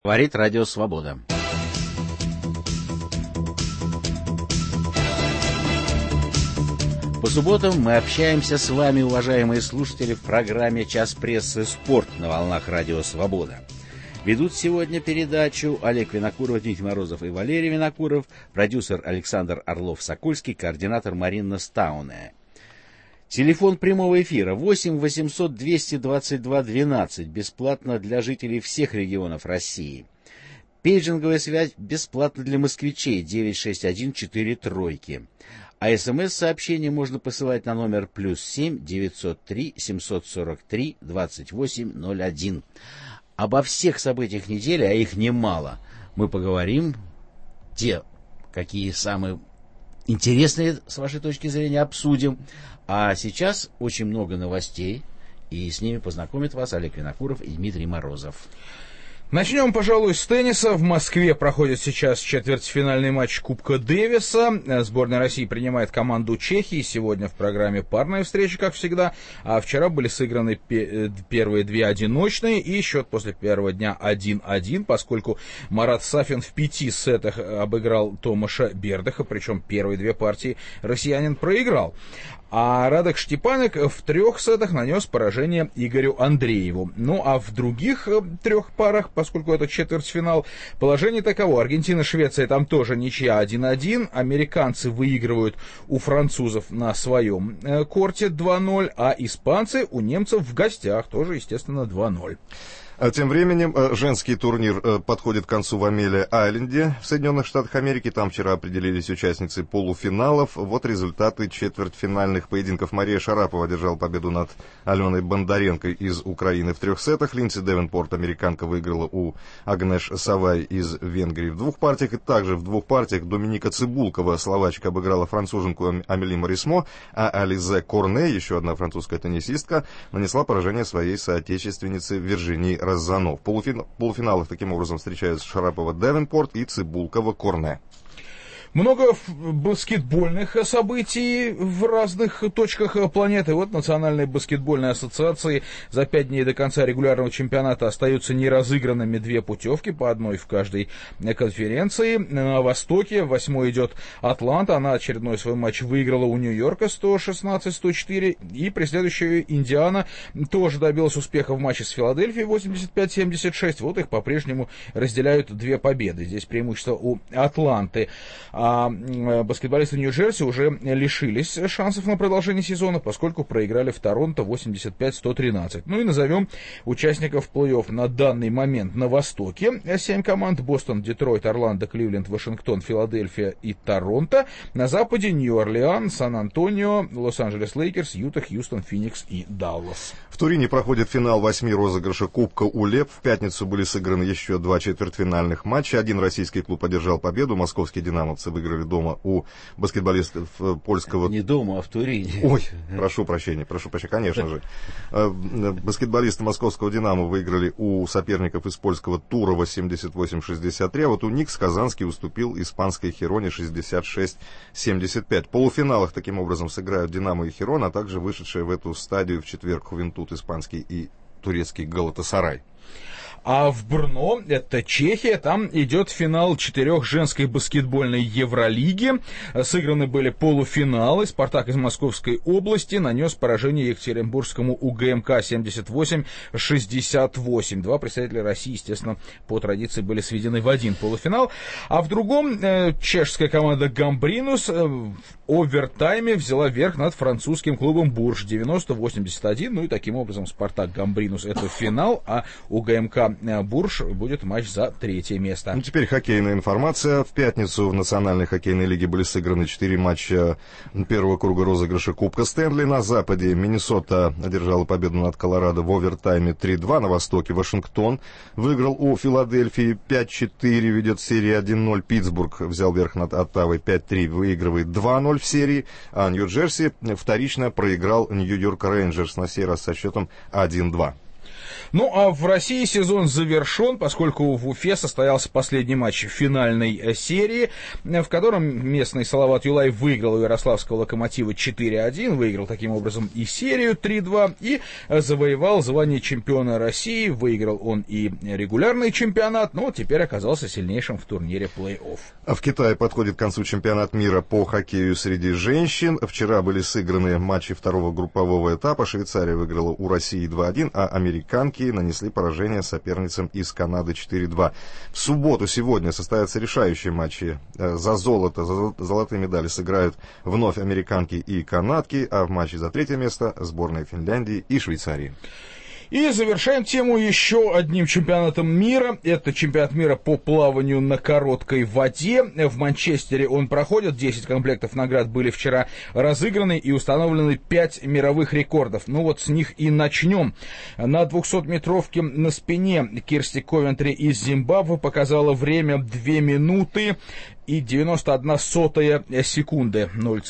Говорит Радио Свобода. По субботам мы общаемся с вами, уважаемые слушатели, в программе «Час прессы. Спорт» на волнах Радио Свобода. Ведут сегодня передачу Олег Винокуров, Дмитрий Морозов и Валерий Винокуров, продюсер Александр Орлов-Сокольский, координатор Марина Стауне. Телефон прямого эфира 8 800 222 12, бесплатно для жителей всех регионов России. Пейджинговая связь бесплатна для москвичей 96143. А СМС-сообщение можно посылать на номер +7 903 743 2801. Обо всех событиях недели, а их немало, мы поговорим. Те, какие самые интересные, с вашей точки зрения, обсудим. А сейчас очень много новостей, и с ними познакомят вас Олег Винокуров и Дмитрий Морозов. Начнем, пожалуй, с тенниса. В Москве проходит сейчас четвертьфинальный матч Кубка Дэвиса. Сборная России принимает команду Чехии. Сегодня в программе парная встреча, как всегда. А вчера были сыграны первые две одиночные. И счет после первого дня 1-1, поскольку Марат Сафин в 5 сетах обыграл Томаша Бердаха. Причем первые две партии россиянин проиграл. А Радок Штепанек в 3 сетах нанес поражение Игорю Андрееву. Ну а в других 3 парах, поскольку это четвертьфинал, положение таково. Аргентина-Швеция, там тоже ничья 1-1. Американцы выигрывают у французов на своем корте 2-0. А испанцы у немцев в гостях тоже, естественно, 2-0. Тем временем женский турнир подходит к концу в Амелия-Айленде в Соединенных Штатах Америки. Там вчера определились участницы полуфиналов. Вот результаты четвертьфинальных поединков. Мария Шарапова одержала победу над Аленой Бондаренко из Украины в 3 сетах. Линдси Девенпорт, американка, выиграла у Агнеш Савай из Венгрии в 2 партиях. И также в 2 партиях Доминика Цибулкова, словачка, обыграла француженку Амели Морисмо, а Ализе Корне, еще одна французская теннисистка, нанесла поражение своей соотечественнице Виржинии Розано. В полуфиналах таким образом встречаются Шарапова Девенпорт и Цибулкова Корне. Много баскетбольных событий в разных точках планеты. Вот Национальной баскетбольной ассоциации за 5 дней до конца регулярного чемпионата остаются неразыгранными 2 путевки, по одной в каждой конференции. На Востоке 8-й идет Атланта. Она очередной свой матч выиграла у Нью-Йорка 116-104. И преследующая Индиана тоже добилась успеха в матче с Филадельфией 85-76. Вот их по-прежнему разделяют 2 победы. Здесь преимущество у Атланты. А баскетболисты Нью-Джерси уже лишились шансов на продолжение сезона, поскольку проиграли в Торонто 85-113. Ну и назовем участников плей-офф на данный момент на Востоке. 7 команд: Бостон, Детройт, Орландо, Кливленд, Вашингтон, Филадельфия и Торонто. На Западе Нью-Орлеан, Сан-Антонио, Лос-Анджелес Лейкерс, Юта, Хьюстон, Феникс и Даллас. В Турине проходит финал 8 розыгрыша Кубка УЛЕП. В пятницу были сыграны еще 2 четвертьфинальных матча. Один российский клуб одержал победу. Московские динамовцы выиграли дома у баскетболистов польского... Не дома, а в Турине. Ой, прошу прощения, конечно же. Баскетболисты московского «Динамо» выиграли у соперников из польского Турова 78-63, а вот у Никс Казанский уступил испанской Хироне 66-75. В полуфиналах таким образом сыграют «Динамо» и «Хирон», а также вышедшие в эту стадию в четверг Хувентуд испанский и турецкий «Галатасарай». А в Брно, это Чехия, там идет финал 4 женской баскетбольной Евролиги. Сыграны были полуфиналы. «Спартак» из Московской области нанес поражение екатеринбургскому УГМК 78-68. 2 представителя России, естественно, по традиции были сведены в один полуфинал. А в другом чешская команда «Гамбринус» в овертайме взяла верх над французским клубом «Бурж» 90-81. Ну и таким образом «Спартак» Гамбринус — это финал, а УГМК Бурж будет матч за 3-е место. Ну, теперь хоккейная информация. В пятницу в Национальной хоккейной лиге были сыграны 4 матча первого круга розыгрыша Кубка Стэнли. На Западе Миннесота одержала победу над Колорадо в овертайме 3-2. На Востоке Вашингтон выиграл у Филадельфии 5-4, ведет серия 1-0. Питтсбург взял верх над Оттавой 5-3, выигрывает 2-0 в серии. А Нью-Джерси вторично проиграл Нью-Йорк Рейнджерс, на сей раз со счетом 1-2. Ну, а в России сезон завершен, поскольку в Уфе состоялся последний матч финальной серии, в котором местный Салават Юлаев выиграл у Ярославского Локомотива 4-1, выиграл таким образом и серию 3-2, и завоевал звание чемпиона России. Выиграл он и регулярный чемпионат, но теперь оказался сильнейшим в турнире плей-офф. А в Китае подходит к концу чемпионат мира по хоккею среди женщин. Вчера были сыграны матчи второго группового этапа. Швейцария выиграла у России 2-1, а американки нанесли поражение соперницам из Канады 4-2. В субботу сегодня состоятся решающие матчи за золото. За золотые медали сыграют вновь американки и канадки, а в матче за третье место сборные Финляндии и Швейцарии. И завершаем тему еще одним чемпионатом мира. Это чемпионат мира по плаванию на короткой воде. В Манчестере он проходит. 10 комплектов наград были вчера разыграны и установлены 5 мировых рекордов. Ну вот с них и начнем. На 200-метровке на спине Кирсти Ковентри из Зимбабве показала время 2 минуты и 91 секунды.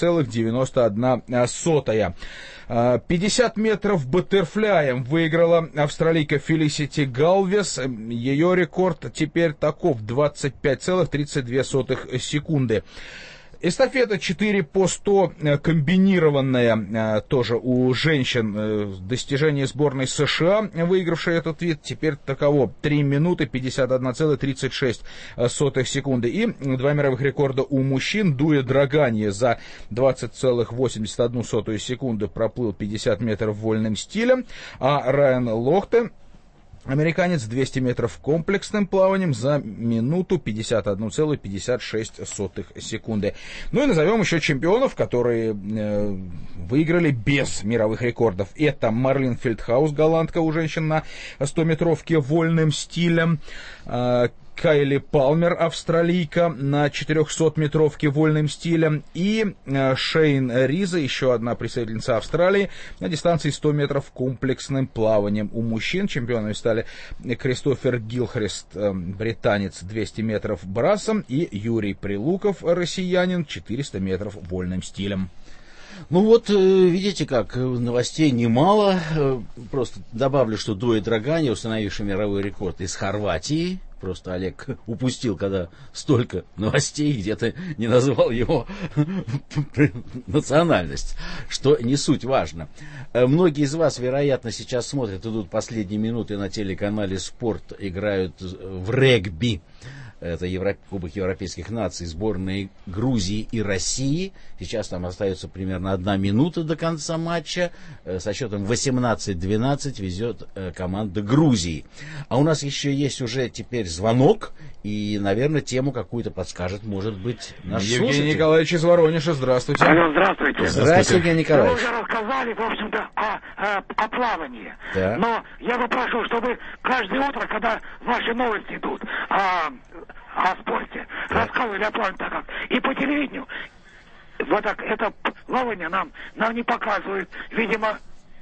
0,91. 50 метров баттерфляем выиграла австралийка Фелисити Галвес. Ее рекорд теперь таков: 25,32 секунды. Эстафета 4 по 100 комбинированная тоже у женщин. Достижение сборной США, выигравшей этот вид, теперь таково: 3 минуты 51,36 секунды. И 2 мировых рекорда у мужчин. Дуя Драганье за 20,81 секунды проплыл 50 метров вольным стилем, а Райан Лохте, американец, 200 метров комплексным плаванием за минуту 51,56 секунды. Ну и назовем еще чемпионов, которые выиграли без мировых рекордов. Это Марлин Фельдхаус, голландка, у женщин на 100-метровке вольным стилем. Кайли Палмер, австралийка, на 400-метровке вольным стилем. И Шейн Риза, еще одна представительница Австралии, на дистанции 100 метров комплексным плаванием. У мужчин чемпионами стали Кристофер Гилхрест, британец, 200 метров брасом, и Юрий Прилуков, россиянин, 400 метров вольным стилем. Ну вот, видите как, новостей немало. Просто добавлю, что Дуя Драганье, установивший мировой рекорд из Хорватии. Просто Олег упустил, когда столько новостей, где-то не назвал его национальность, что не суть важно. Многие из вас, вероятно, сейчас смотрят, идут последние минуты на телеканале «Спорт», играют в регби. Это Кубок европейских наций, сборные Грузии и России. Сейчас там остается примерно 1 минута до конца матча. Со счетом 18-12 везет команда Грузии. А у нас еще есть уже теперь звонок. И, наверное, тему какую-то подскажет, может быть, наш Евгений слушатель. Николаевич из Воронежа, здравствуйте. Алло, здравствуйте. Здравствуйте, Евгений Николаевич. Вы уже рассказали, в общем-то, о плавании. Да. Но я попрошу, чтобы каждое утро, когда ваши новости идут о спорте, рассказывали о плавании так как. И по телевидению. Вот так, это плавание нам не показывают. Видимо,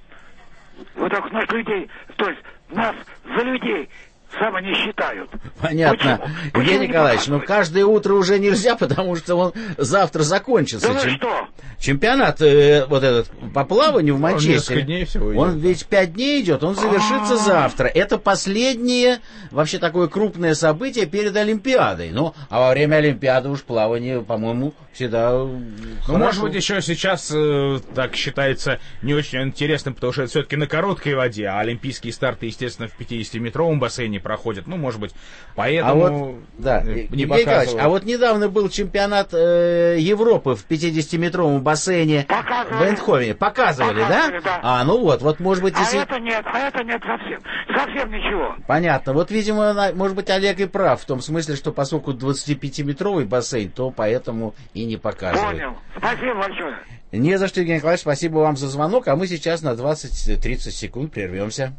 вот так наших людей, то есть нас за людей само не считают. Понятно. Евгений Николаевич, но каждое утро уже нельзя, потому что он завтра закончится. Да вы что? Чемпионат вот этот по плаванию в Манчестере. Несколько дней всего идет. Он ведь 5 дней идет, он завершится завтра. Это последнее вообще такое крупное событие перед Олимпиадой. Ну, а во время Олимпиады уж плавание, по-моему, всегда Ну, может быть, еще сейчас так считается не очень интересным, потому что это все-таки на короткой воде, а олимпийские старты, естественно, в 50-метровом бассейне проходят. Ну, может быть, поэтому не показывают. А вот недавно был чемпионат Европы в 50-метровом бассейне в Эйндховене. Показывали, да? А, ну вот, может быть, если... это нет совсем ничего. Понятно. Вот, видимо, может быть, Олег и прав в том смысле, что поскольку 25-метровый бассейн, то поэтому и не показывают. Понял. Спасибо большое. Не за что, Евгений Николаевич, спасибо вам за звонок, а мы сейчас на 20-30 секунд прервемся.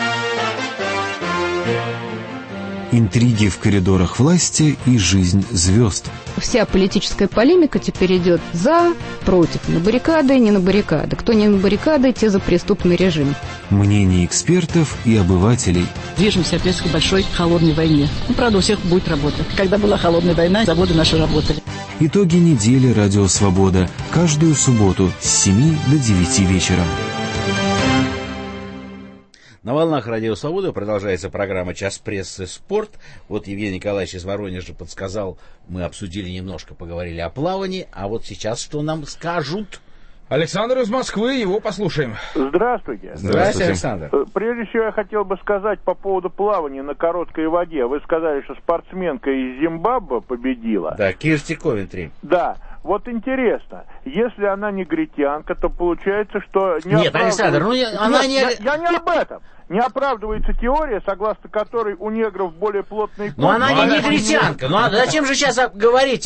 Интриги в коридорах власти и жизнь звезд. Вся политическая полемика теперь идет за, против, на баррикады, не на баррикады. Кто не на баррикады, те за преступный режим. Мнения экспертов и обывателей. Движемся, соответственно, к большой холодной войне. Ну, правда, у всех будет работа. Когда была холодная война, заводы наши работали. Итоги недели «Радио Свобода». Каждую субботу с 7 до 9 вечера. На волнах Радио Свобода продолжается программа «Час прессы. Спорт». Вот Евгений Николаевич из Воронежа подсказал, мы обсудили немножко, поговорили о плавании, а вот сейчас что нам скажут? Александр из Москвы, его послушаем. Здравствуйте. Здравствуйте, Александр. Прежде всего я хотел бы сказать по поводу плавания на короткой воде. Вы сказали, что спортсменка из Зимбабве победила. Да, Кирсти Ковентри. Да. Вот интересно, если она негритянка, то получается, что... Нет, Александр, она не... Я не об этом. Не оправдывается теория, согласно которой у негров более плотные кожи. Но она не негритянка. Ну а зачем же сейчас говорить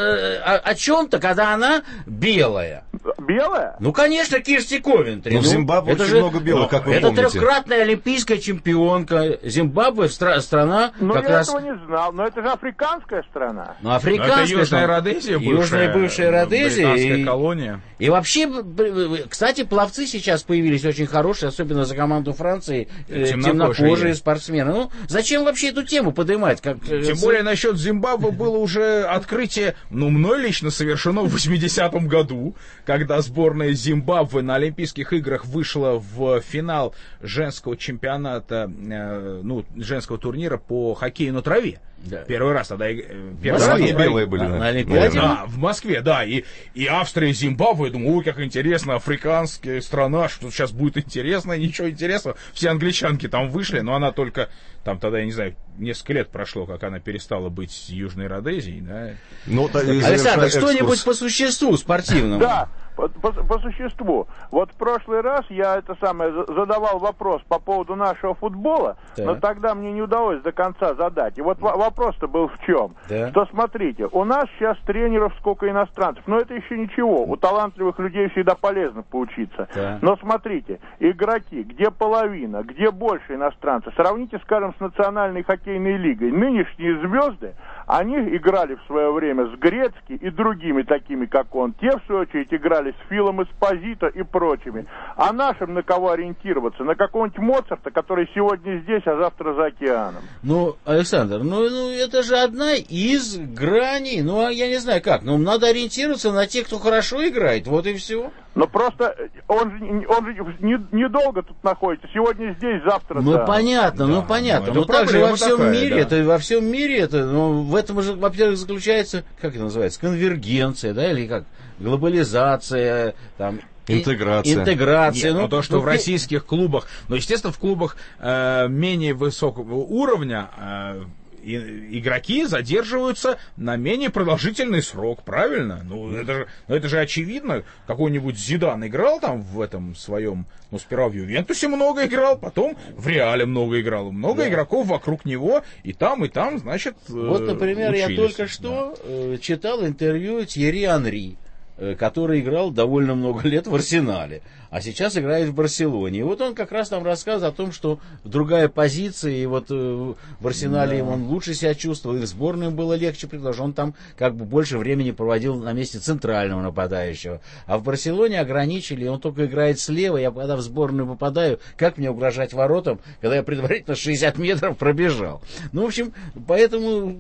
о чем-то, когда она белая? Белая? Ну, конечно, Кирсти Ковентри. Но в Зимбабве очень много белых, как вы помните. Это трехкратная олимпийская чемпионка. Зимбабве страна... Ну, как я раз... этого не знал. Но это же африканская страна. Ну, африканская. Это Южная Родезия бывшая. Южная бывшая Родезия. Британская колония. И вообще, кстати, пловцы сейчас появились очень хорошие, особенно за команду Франции, темнокожие спортсмены. Ну, зачем вообще эту тему поднимать? Тем более насчет Зимбабве было уже открытие, мной лично совершено в 80-м году, когда сборная Зимбабве на Олимпийских играх вышла в финал женского чемпионата, женского турнира по хоккею на траве. Да. Первый раз тогда... белые были. На Олимпиаде? Да, в Москве, да. И Австрия, и Зимбабве, я думаю, ой, как интересно, африканская страна, что сейчас будет интересно, ничего интересного. Все англичанки там вышли, но она только, там тогда, я не знаю, несколько лет прошло, как она перестала быть Южной Родезией, да. Александр, что-нибудь по существу спортивному? Да. По существу. Вот в прошлый раз я задавал вопрос по поводу нашего футбола, но тогда мне не удалось до конца задать. И вот вопрос-то был в чем? Что смотрите, у нас сейчас тренеров сколько иностранцев, но это еще ничего. У талантливых людей всегда полезно поучиться. Но смотрите, игроки, где половина, где больше иностранцев, сравните, скажем, с Национальной хоккейной лигой. Нынешние звезды, они играли в свое время с Грецки и другими такими, как он. Те, в свою очередь, играли с Филом Эспозито и прочими. А нашим на кого ориентироваться? На какого-нибудь Моцарта, который сегодня здесь, а завтра за океаном. Ну, Александр, это же одна из граней. Я не знаю как. Надо ориентироваться на тех, кто хорошо играет. Вот и все. Но просто он же недолго тут находится. Сегодня здесь, завтра там. Понятно. Но также во всем мире, в этом же, во-первых, заключается, как это называется, конвергенция, да, или как, глобализация, там, интеграция. Нет, то, что в российских клубах, естественно, в клубах менее высокого уровня игроки задерживаются на менее продолжительный срок, правильно? Это же очевидно. Какой-нибудь Зидан играл там в этом своем, сперва в Ювентусе много играл, потом в Реале много играл. Много игроков вокруг него, и там, значит, вот, например, учились. Я только что читал интервью Тьерри Анри, который играл довольно много лет в Арсенале, а сейчас играет в Барселоне. И вот он как раз там рассказывает о том, что другая позиция, и вот в Арсенале он лучше себя чувствовал, и в сборную было легче, потому что он там как бы больше времени проводил на месте центрального нападающего. А в Барселоне ограничили, он только играет слева, я когда в сборную попадаю, как мне угрожать воротам, когда я предварительно 60 метров пробежал. В общем, поэтому,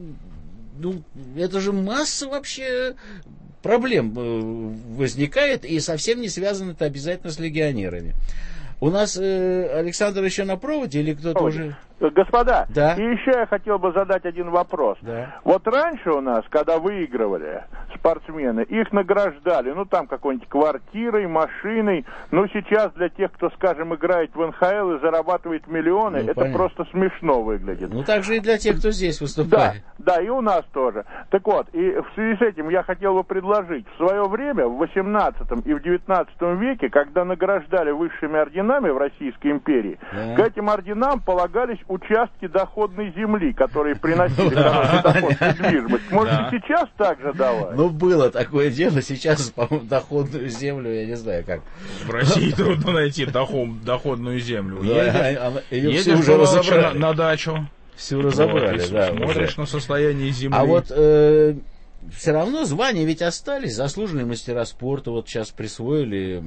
это же масса вообще проблем возникает, и совсем не связано это обязательно с легионерами. У нас Александр еще на проводе или кто-то уже... Господа, да? И еще я хотел бы задать один вопрос. Да. Вот раньше у нас, когда выигрывали спортсмены, их награждали, там какой-нибудь квартирой, машиной. Сейчас для тех, кто, скажем, играет в НХЛ и зарабатывает миллионы, это понятно. Просто смешно выглядит. Так же и для тех, кто здесь выступает. Да, и у нас тоже. Так вот, и в связи с этим я хотел бы предложить. В свое время, в 18 и в 19 веке, когда награждали высшими орденами в Российской империи, к этим орденам полагались участки доходной земли, которые приносили хороший доход в недвижимость. Может, и сейчас так же давать? Было такое дело. Сейчас, по-моему, доходную землю, я не знаю как. В России трудно найти доходную землю. Ее уже разобрали. На дачу. Всю разобрали, Смотришь на состояние земли. А вот все равно звания ведь остались. Заслуженные мастера спорта вот сейчас присвоили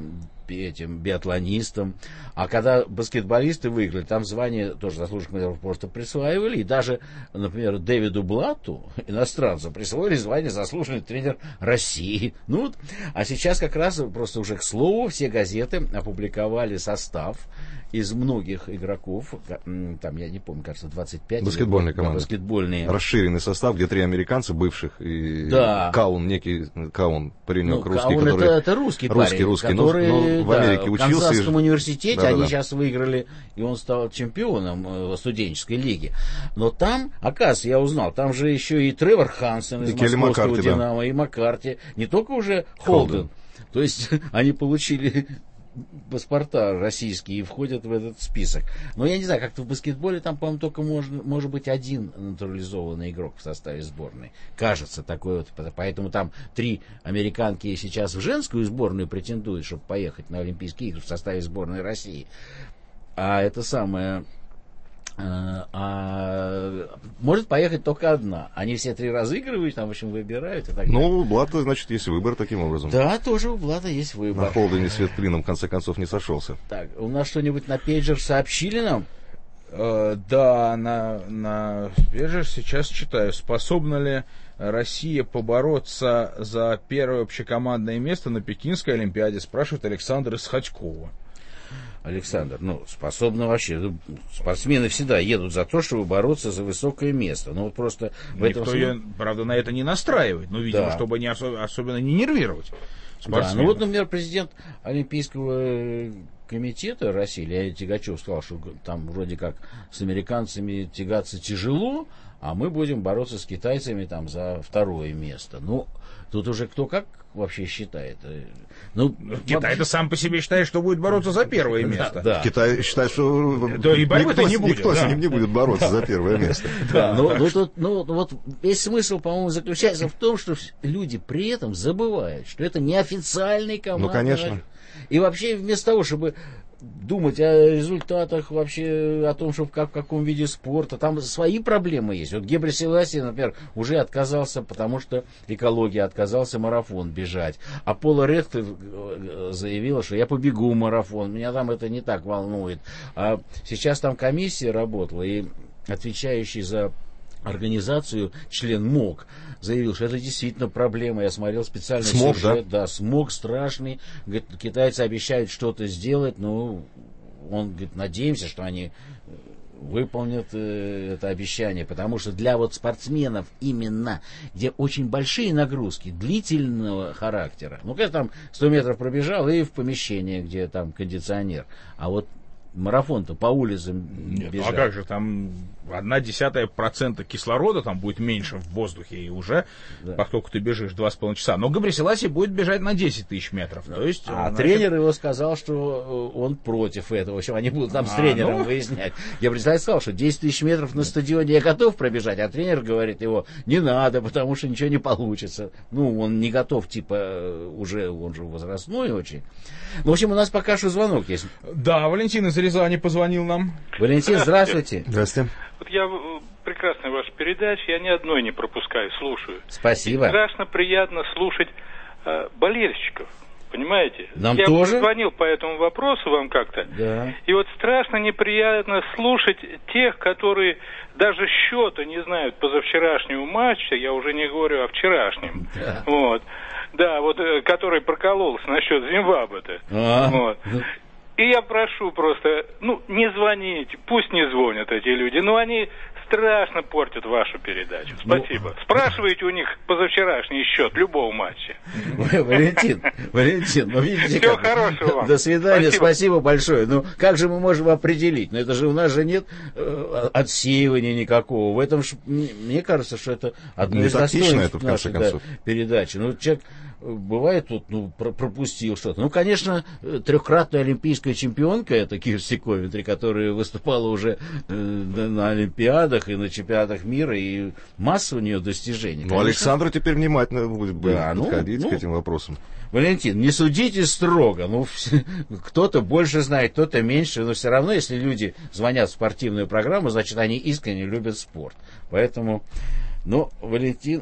этим биатлонистам. А когда баскетболисты выиграли, там звание тоже заслуженных тренеров просто присваивали. И даже, например, Дэвиду Блатту, иностранцу, присвоили звание заслуженный тренер России. Ну вот. А сейчас как раз, просто уже к слову, все газеты опубликовали состав из многих игроков, там, я не помню, кажется, 25. Баскетбольные команды. Баскетбольные. Расширенный состав, где 3 американца бывших, и да. Каун, некий Каун, паренек русский, Каун который... это русский парень, который но в Америке учился. В Канзасском университете, да, они да. сейчас выиграли, и он стал чемпионом студенческой лиги. Но там, оказывается, я узнал, там же еще и Тревор Хансен из московского «Динамо», да. И Маккарти, не только уже Холден. То есть они получили паспорта российские и входят в этот список. Но я не знаю, как-то в баскетболе там, по-моему, только может быть один натурализованный игрок в составе сборной. Кажется, такой вот. Поэтому там 3 американки сейчас в женскую сборную претендуют, чтобы поехать на Олимпийские игры в составе сборной России. А это самое... может поехать только одна. Они все 3 разыгрывают, там, в общем, выбирают. И так далее. У Блата, значит, есть выбор таким образом. Да, тоже у Блата есть выбор. На Холдене свет клином, в конце концов, не сошелся. Так, у нас что-нибудь на пейджер сообщили нам? Да, на пейджер сейчас читаю. Способна ли Россия побороться за первое общекомандное место на Пекинской Олимпиаде? Спрашивает Александр из Хотькова. Александр, способны вообще. Спортсмены всегда едут за то, чтобы бороться за высокое место. Но вот просто в этом Никто, правда, на это не настраивает. Но, видимо, да. Чтобы особенно не нервировать спортсменов. Да, вот, например, президент Олимпийского комитета России, Леонид Тягачев, сказал, что там вроде как с американцами тягаться тяжело, а мы будем бороться с китайцами там за 2-е место. Тут уже кто как вообще считает. Китай-то сам по себе считает, что будет бороться за 1-е место. Да. Китай считает, что и борьбы-то не будет. Никто с ним не будет бороться за 1-е место. Вот весь смысл, по-моему, заключается в том, что люди при этом забывают, что это неофициальный командный. Конечно. И вообще вместо того, чтобы думать о результатах, вообще о том, что в каком виде спорта, там свои проблемы есть. Вот Гебресиласи, например, уже отказался, потому что экология, отказался марафон бежать. А Пола Редклифф заявила, что я побегу марафон, меня там это не так волнует. А сейчас там комиссия работала, и отвечающий за организацию член МОК заявил, что это действительно проблема. Я смотрел специальный сюжет. Да, смог страшный. Говорит, китайцы обещают что-то сделать, но он говорит, надеемся, что они выполнят это обещание, потому что для вот спортсменов именно, где очень большие нагрузки, длительного характера, когда там 100 метров пробежал и в помещение, где там кондиционер, а вот марафон-то по улицам бежать. А как же, там 0,1% кислорода там будет меньше в воздухе, и уже, поскольку ты бежишь 2,5 часа. Но Гебресиласи будет бежать на 10 тысяч метров. То есть, тренер его сказал, что он против этого. В общем, они будут там с тренером выяснять. Гебресиласи сказал, что 10 тысяч метров на стадионе я готов пробежать, а тренер говорит его, не надо, потому что ничего не получится. Он не готов, уже, он же возрастной очень. В общем, у нас пока что звонок есть. Да, Валентин из Рязани позвонил нам. Валентин, здравствуйте. Здравствуйте. Вот я прекрасная ваша передача, я ни одной не пропускаю, слушаю. Спасибо. И страшно приятно слушать болельщиков, понимаете? Нам я тоже? Я звонил по этому вопросу вам как-то, да. И вот страшно неприятно слушать тех, которые даже счета не знают позавчерашнего матча, я уже не говорю о вчерашнем, да. Вот. Да, вот который прокололся насчет Зимбабве-то. Вот. И я прошу просто, не звоните, пусть не звонят эти люди, но они страшно портят вашу передачу. Спасибо. Спрашивайте у них позавчерашний счет любого матча. Валентин, видите, всего хорошего вам. До свидания, спасибо большое. Как же мы можем определить? Это же у нас же нет отсеивания никакого. В этом, мне кажется, что это одно из достоинств нашей передачи. Человек бывает тут, пропустил что-то. Конечно, 3-кратная олимпийская чемпионка, это Кирси Ковентри, которая выступала уже на Олимпиадах и на чемпионатах мира, и масса у нее достижений. Александр теперь внимательно будет подходить к этим вопросам. Валентин, не судите строго. Кто-то больше знает, кто-то меньше, но все равно, если люди звонят в спортивную программу, значит, они искренне любят спорт. Поэтому Но Валентин,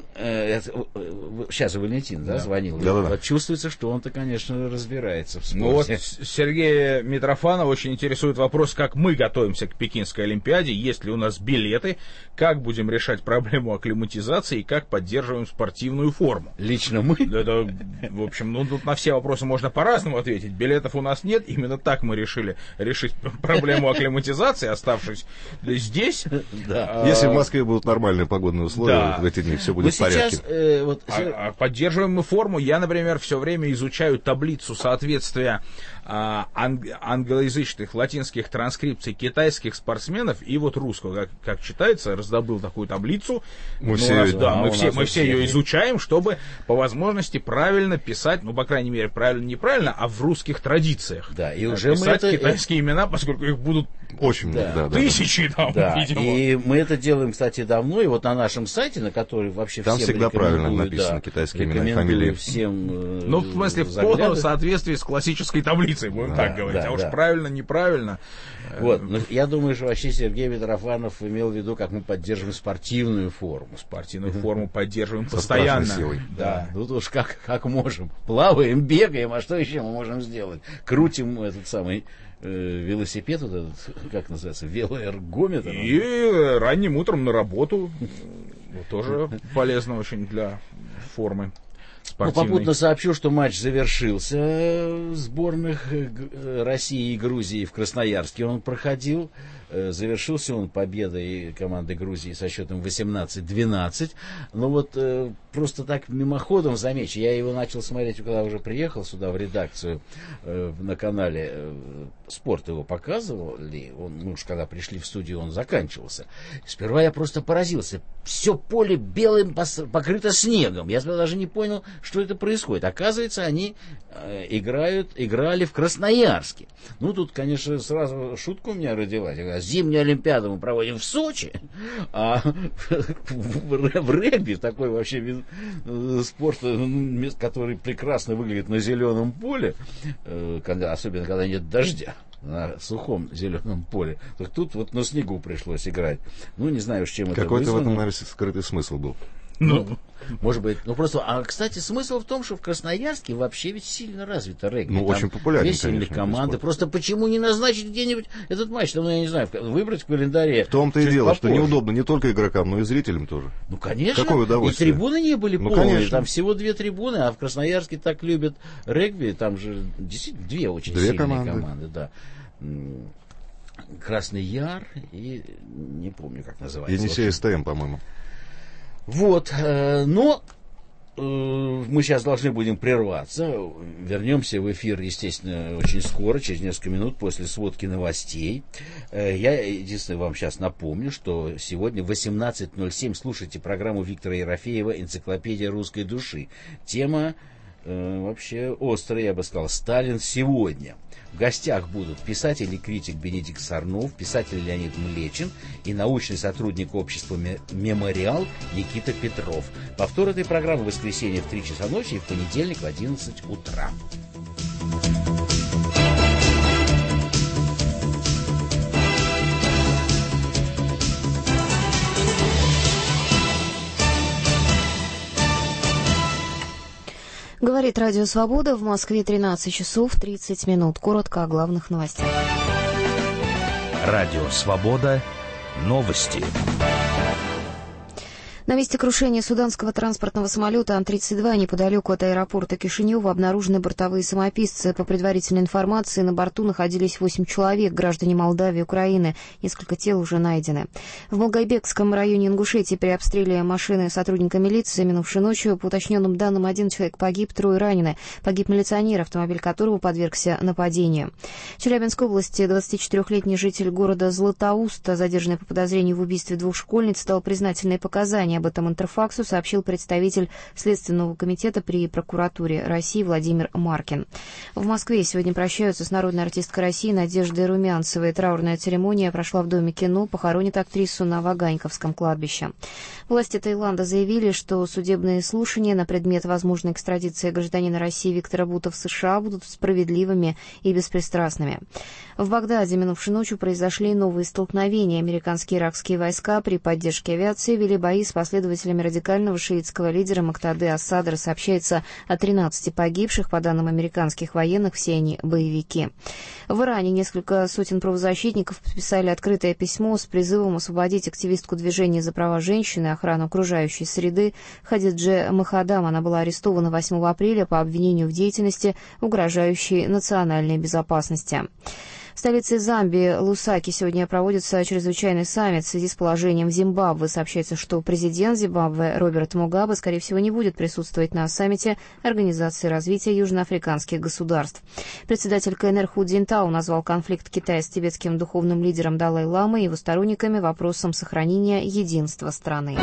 сейчас Валентин, да, звонил. Да. Вот чувствуется, что он-то, конечно, разбирается в спорте. Ну вот Сергея Митрофанова очень интересует вопрос, как мы готовимся к Пекинской Олимпиаде, есть ли у нас билеты, как будем решать проблему акклиматизации и как поддерживаем спортивную форму. Лично мы? Это, в общем, ну тут на все вопросы можно по-разному ответить. Билетов у нас нет, именно так мы решили решить проблему акклиматизации, оставшись здесь. Если в Москве будут нормальные погодные условия, в эти дни все будет в порядке. Поддерживаем мы форму. Я, например, все время изучаю таблицу соответствия англоязычных, латинских транскрипций китайских спортсменов и вот русского, как читается, раздобыл такую таблицу. Мы все ее изучаем, чтобы по возможности правильно писать, ну, по крайней мере, правильно-неправильно, а в русских традициях. Да, и уже писать китайские имена, поскольку их будут очень много, тысячи там, видимо. И мы это делаем, кстати, давно, и вот на нашем сайте, на который вообще там всем всегда правильно написано китайские имена и фамилии. Всем, ну, в смысле, в полном соответствии с классической таблицей, будем так говорить. Уж правильно, неправильно. Вот, но я думаю, что вообще Сергей Митрофанов имел в виду, как мы поддерживаем спортивную форму. Спортивную форму поддерживаем постоянно. Силой. Да, тут уж как можем. Плаваем, бегаем, а что еще мы можем сделать? Крутим этот самый велосипед, вот этот, как называется, велоэргометр. И ранним утром на работу. Тоже полезно очень для формы. Попутно сообщу, что матч завершился сборных России и Грузии в Красноярске. Он проходил. Завершился он победой команды Грузии со счетом 18-12. Но вот просто так мимоходом замечу, я его начал смотреть, когда уже приехал сюда в редакцию на канале «Спорт», его показывали. Мы уж когда пришли в студию, он заканчивался. Сперва я просто поразился. Все поле белым покрыто снегом. Я даже не понял, что это происходит. Оказывается, они играли в Красноярске. Ну, тут, конечно, сразу шутка у меня родилась. Зимнюю Олимпиаду мы проводим в Сочи, а в регби, такой вообще вид спорта, который прекрасно выглядит на зеленом поле, особенно когда нет дождя, на сухом зеленом поле, так тут вот на снегу пришлось играть. Ну, не знаю, с чем это вызвано. Какой-то в этом, наверное, скрытый смысл был. Может быть, кстати, смысл в том, что в Красноярске вообще ведь сильно развито регби. Ну, очень популярен, две сильные команды. Просто почему не назначить где-нибудь этот матч? Там, я не знаю, выбрать в календаре. В том-то и дело, что неудобно не только игрокам, но и зрителям тоже. Ну, конечно. Какое удовольствие. И трибуны не были полные. Конечно. Там всего 2 трибуны, а в Красноярске так любят регби. Там же действительно 2 очень сильные команды. Да. Красный Яр и не помню, как называется. Енисей СТМ, по-моему. Вот, но мы сейчас должны будем прерваться. Вернемся в эфир, естественно, очень скоро, через несколько минут после сводки новостей. Я единственное вам сейчас напомню, что сегодня в 18:07 слушайте программу Виктора Ерофеева «Энциклопедия русской души». Тема вообще острая, я бы сказал, «Сталин сегодня». В гостях будут писатель и критик Бенедикт Сорнов, писатель Леонид Млечин и научный сотрудник общества «Мемориал» Никита Петров. Повтор этой программы в воскресенье в 3 часа ночи и в понедельник в 11 утра. Говорит Радио Свобода. В Москве 13 часов 30 минут. Коротко о главных новостях. Радио Свобода. Новости. На месте крушения суданского транспортного самолета Ан-32 неподалеку от аэропорта Кишинева обнаружены бортовые самописцы. По предварительной информации, на борту находились 8 человек, граждане Молдавии и Украины. Несколько тел уже найдены. В Малгайбекском районе Ингушетии при обстреле машины сотрудника милиции минувшей ночью, по уточненным данным, 1 человек погиб, 3 ранены. Погиб милиционер, автомобиль которого подвергся нападению. В Челябинской области 24-летний житель города Златоуста, задержанный по подозрению в убийстве 2 школьниц, дал признательные показания. Об этом Интерфаксу сообщил представитель Следственного комитета при прокуратуре России Владимир Маркин. В Москве сегодня прощаются с народной артисткой России Надеждой Румянцевой. Траурная церемония прошла в Доме кино, похоронит актрису на Ваганьковском кладбище. Власти Таиланда заявили, что судебные слушания на предмет возможной экстрадиции гражданина России Виктора Бута в США будут справедливыми и беспристрастными. В Багдаде минувшей ночью произошли новые столкновения. Американские и иракские войска при поддержке авиации вели бои с последователями радикального шиитского лидера Муктады ас-Садра. Сообщается о 13 погибших, по данным американских военных, все они боевики. В Иране несколько сотен правозащитников подписали открытое письмо с призывом освободить активистку движения за права женщин и охрану окружающей среды Хадидже Махадам. Она была арестована 8 апреля по обвинению в деятельности, угрожающей национальной безопасности. В столице Замбии, Лусаки, сегодня проводится чрезвычайный саммит в связи с положением в Зимбабве. Сообщается, что президент Зимбабве Роберт Мугабе, скорее всего, не будет присутствовать на саммите Организации развития южноафриканских государств. Председатель КНР Ху Цзиньтао назвал конфликт Китая с тибетским духовным лидером Далай-ламой и его сторонниками вопросом сохранения единства страны.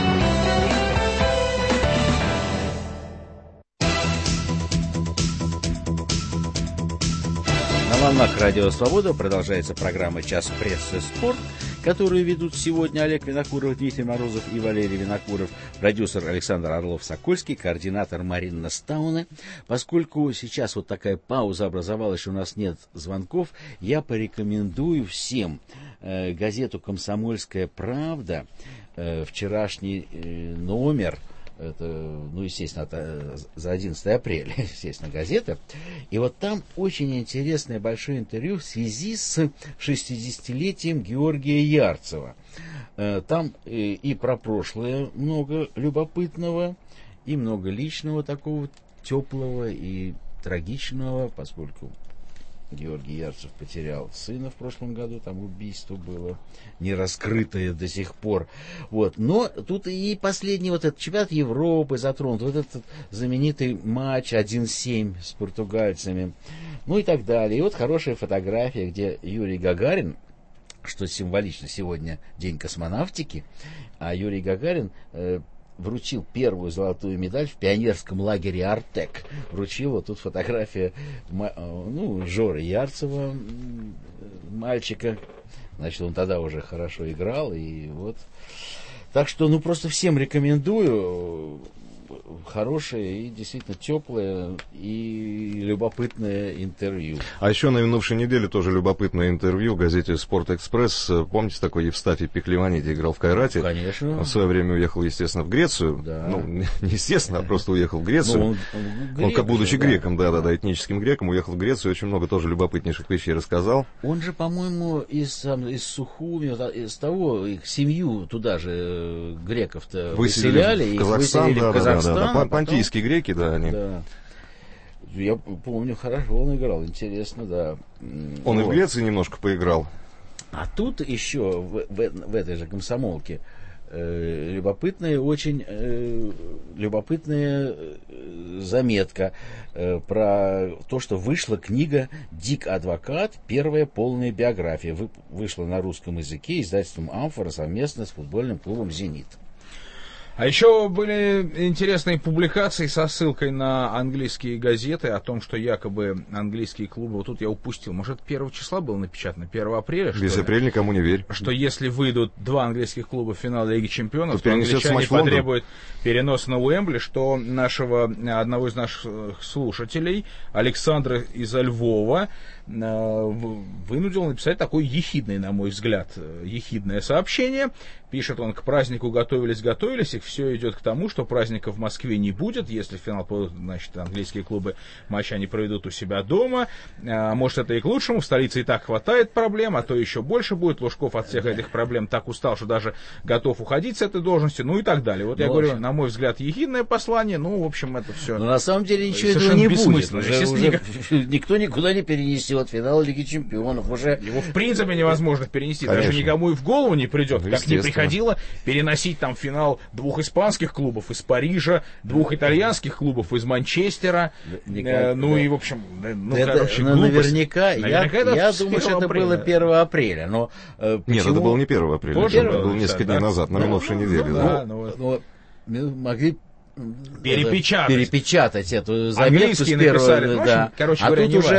На волнах Радио Свобода продолжается программа «Час прессы спорт», которую ведут сегодня Олег Винокуров, Дмитрий Морозов и Валерий Винокуров, продюсер Александр Орлов-Сокольский, координатор Марина Стауне. Поскольку сейчас вот такая пауза образовалась, и у нас нет звонков, я порекомендую всем газету «Комсомольская правда», вчерашний номер. Это, ну, естественно, это за 11 апреля, естественно, газета. И вот там очень интересное большое интервью в связи с 60-летием Георгия Ярцева. Там и про прошлое много любопытного, и много личного такого теплого и трагичного, поскольку Георгий Ярцев потерял сына в прошлом году, там убийство было не раскрытое до сих пор. Вот. Но тут и последний вот этот чемпионат Европы затронут, вот этот знаменитый матч 1-7 с португальцами, ну и так далее. И вот хорошая фотография, где Юрий Гагарин, что символично, сегодня день космонавтики, а Юрий Гагарин вручил первую золотую медаль в пионерском лагере «Артек». Вручил, вот тут фотография Жоры Ярцева, мальчика. Значит, он тогда уже хорошо играл. И вот. Так что, просто всем рекомендую. Хорошее и действительно теплое и любопытное интервью. А еще на минувшей неделе тоже любопытное интервью в газете «Спорт-Экспресс». Помните, такой Евстафий Пеклеваниди играл в «Кайрате»? Конечно. Он в свое время уехал, естественно, в Грецию. Да. Не естественно, а просто уехал в Грецию. Он как будучи греком, да, этническим греком, уехал в Грецию. Очень много тоже любопытнейших вещей рассказал. Он же, по-моему, из Сухуми, из того, их семью туда же греков-то выселяли. В Казахстан, да. Понтийские греки, да, они. Да. Я помню, хорошо он играл, интересно, да. Он и в Греции немножко поиграл. А тут еще в этой же комсомолке любопытная заметка про то, что вышла книга «Дик Адвокат. Первая полная биография». Вышла на русском языке издательством «Амфора» совместно с футбольным клубом «Зенит». А еще были интересные публикации со ссылкой на английские газеты о том, что якобы английские клубы, вот тут я упустил, может, 1 числа было напечатано, 1 апреля, что без апреля никому не верь. Что если выйдут 2 английских клуба в финал Лиги Чемпионов, то англичане потребуют перенос на Уэмбли, что одного из наших слушателей, Александра из Львова, вынудил написать такое ехидное, на мой взгляд, ехидное сообщение. Пишет он: к празднику готовились, и все идет к тому, что праздника в Москве не будет. Если в финал пойдут, значит, английские клубы, матч они проведут у себя дома. Может, это и к лучшему. В столице и так хватает проблем, а то еще больше будет. Лужков от всех этих проблем так устал, что даже готов уходить с этой должности, ну и так далее. Вот я говорю, на мой взгляд, ехидное послание. Ну, в общем, это все. Но на самом деле ничего этого не будет. Уже никто никуда не перенесет финал Лиги Чемпионов. Его в принципе невозможно перенести. Конечно. Даже никому и в голову не придет, как не приходило переносить там финал 2 испанских клубов из Парижа, 2 итальянских клубов из Манчестера. И, в общем, глупость. Наверняка я думаю, что это было 1 апреля. Но нет, это было не 1 апреля. Это было несколько дней назад, на минувшей неделе. Могли перепечатать эту заметку с 1. Да. Короче говоря, тут уже